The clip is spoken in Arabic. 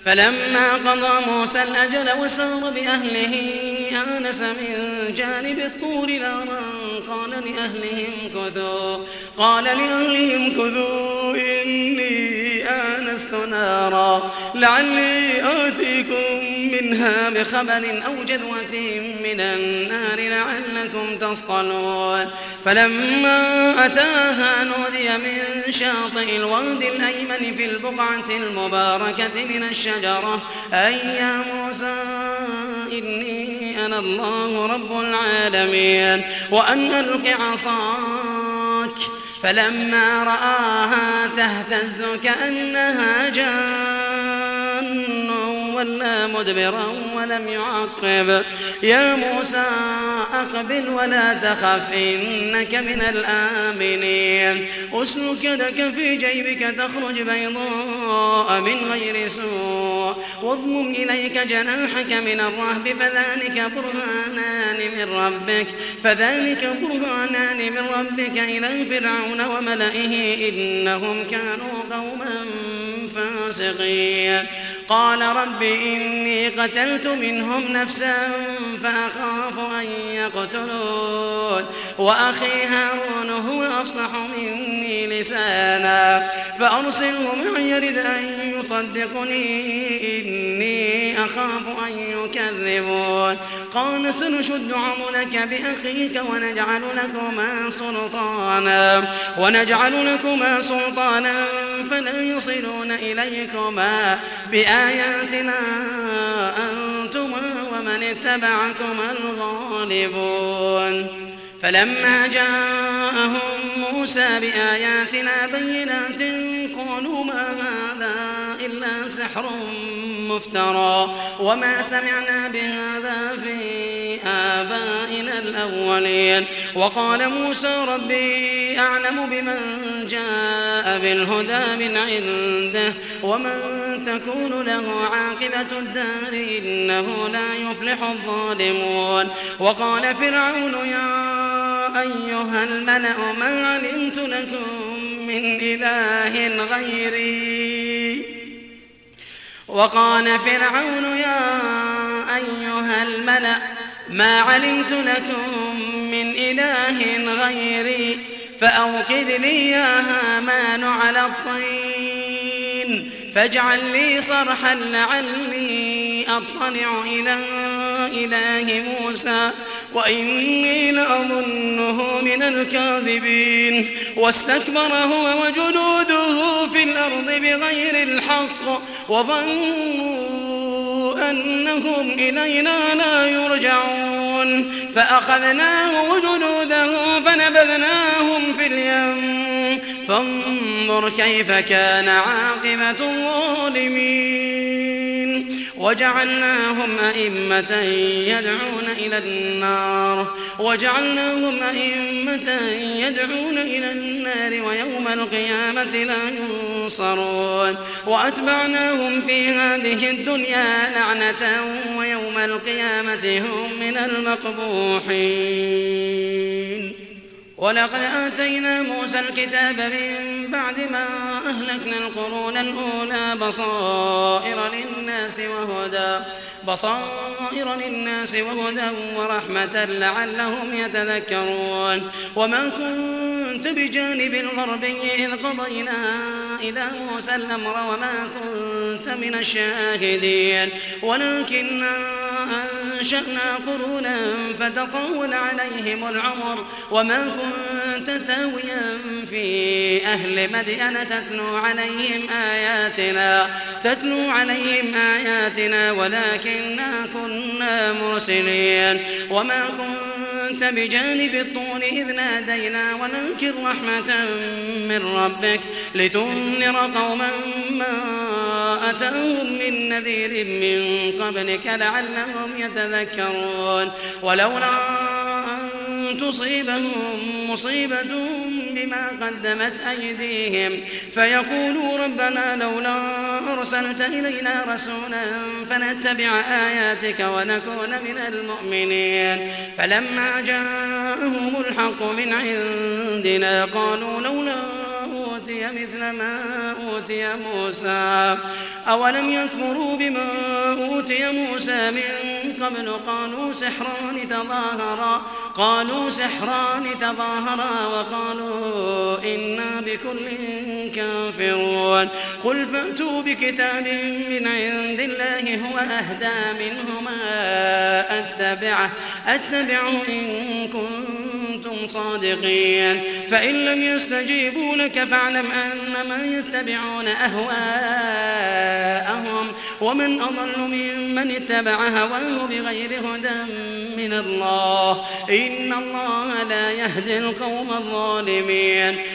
فلما قضى موسى الأجل وسار بأهله آنس من جانب الطور نارا قال لأهلهم كثوا إني آنست نارا لعلي آتيكم منها بخبر أو جذوة من النار لعلكم تصطلون. فلما أتاها نودي من شاطئ الواد الأيمن في البقعة المباركة من الشجرة أي يا موسى إني أنا الله رب العالمين وأن ألق عصاك. فلما رآها تهتز كأنها جان ولا مدبرا ولم يعقب. يا موسى أقبل ولا تخف إنك من الآمنين. أسلك يدك في جيبك تخرج بيضاء من غير سوء واضمم إليك جناحك من الرهب فذلك برهانان من ربك إلى فرعون وملئه إنهم كانوا قوما فاسقين. قال رب إني قتلت منهم نفسا فأخاف أن يقتلون وأخي هارون هو أفصح مني لسانا فأرسله معي يرد أن يصدقني إني أخاف أن يكذبون. قال سنشد عضدك بأخيك ونجعل لكما سلطانا فلا يصلون إليكما بآياتنا أنتما ومن اتبعكما الغالبون. فلما جاءهم موسى بآياتنا بينات قالوا ما هذا إلا سحر مفترى وما سمعنا بهذا في آبائنا الأولين. وقال موسى ربي أعلم بمن جاء بالهدى من عنده ومن تكون له عاقبة الدار إنه لا يفلح الظالمون. وقال فرعون يا أيها الملأ ما علمت لكم من إله غيري فأوقد لي يا هامان على الطين فاجعل لي صرحا لعلي أطلع إلى إله موسى وإني لأظنه من الكاذبين. واستكبر هو وجنوده في الأرض بغير الحق وظنوا أنهم إلينا لا يرجعون. فأخذناه وجنوده فنبذناهم في اليم فانظر كيف كان عاقبة الظالمين. وجعلناهم أئمة يدعون إلى النار ويوم القيامة لا ينصرون. وأتبعناهم في هذه الدنيا لعنة ويوم القيامة هم من المقبوحين. ولقد آتينا موسى الكتاب من بعد ما أهلكنا القرون الأولى بصائر للناس وهدى ورحمة لعلهم يتذكرون. وما كنت بجانب الغربي إذ قضينا إلى موسى الأمر وما كنت من الشاهدين ولكننا أنشأنا قرونا فتطول عليهم العمر وما كنت ثاويا في أهل مدين تتلو عليهم آياتنا ولكننا كنا مرسلين. وما كنت بجانب الطور إذ نادينا ولكن رحمة من ربك لتنذر قوما ما أتاهم من نذير من قبلك لعلهم يتذكرون. ولولا أن تصيبهم مصيبة بما قدمت أيديهم فيقولوا ربنا لولا أرسلت إلينا رسولا فنتبع آياتك ونكون من المؤمنين. فلما جاءهم الحق من عندنا قالوا لولا أوتي أوتي مثل ما أوتي موسى أولم يكفروا بما أوتي موسى من قبل قالوا سحران تظاهرا وقالوا إنا بكل كافرون قل فأتوا بكتاب من عند الله هو أهدى منهما أتبعه إن كنتم صادقين فإن لم يستجيبوا لك فاعلم أنما يتبعون أهواءهم ومن أضل ممن اتبع هواه بغير هدى من الله إن الله لا يهدي القوم الظالمين